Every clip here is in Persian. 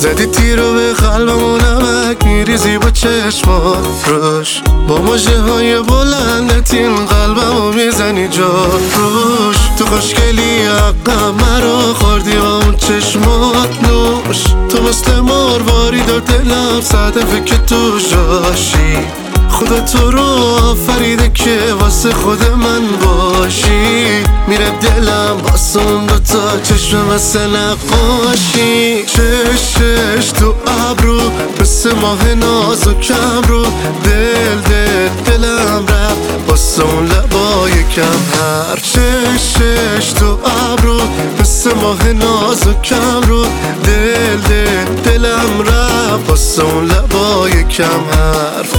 زدی تیر رو به قلبم و نمک میریزی با چشمات روش، با مژه های بلندت این قلبم رو میزنی جا روش. تو خوشگلی حقم مرا خوردی با اون چشمات نوش، تو مثل مرواری دار دلم صدفه که تو جاشی. خدا تو رو آفریده که واسه خود من باشی، میره دلم واسه اون دوتا چشم مثل نقاشی. چش تو ابرو مثل ماه نازکم رو، دلم رفت واسه اون لبای کم حرف. چش تو ابرو مثل ماه نازکم رو، دلم رفت واسه اون لبای کم حرف.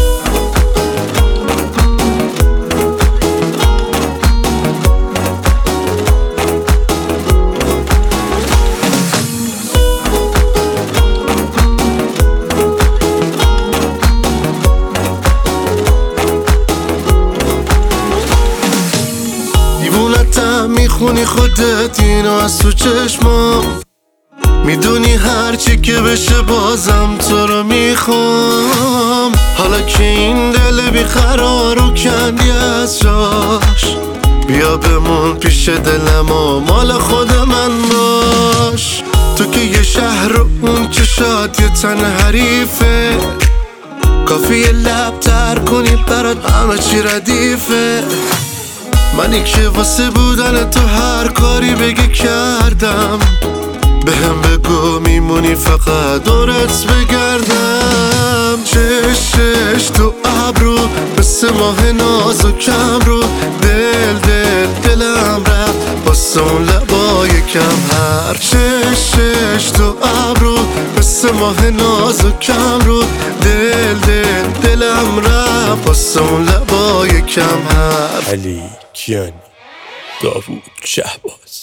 میخونی خودت اینو از تو چشمام، میدونی هرچی که بشه بازم تو رو میخوام. حالا که این دل بیقرار رو کندی از جاش، بیا بمون پیش دلم و مال خود من باش. تو که یه شهر رو اون چشات یه تن حریفه، کافیه لب تر کنی برات همه چی ردیفه. منی که واسه بودن تو هر کاری بگی کردم، بهم بگو میمونی فقط دورت بگردم. چش تو ابرو مثل ماه نازکم رو، دلم رفت واسه اون لبای کم حرف. چش تو ابرو مثل ماه نازکم رو، دلم رفت واسه اون لبای کم حرف. علی کیانی، داوود شهباز.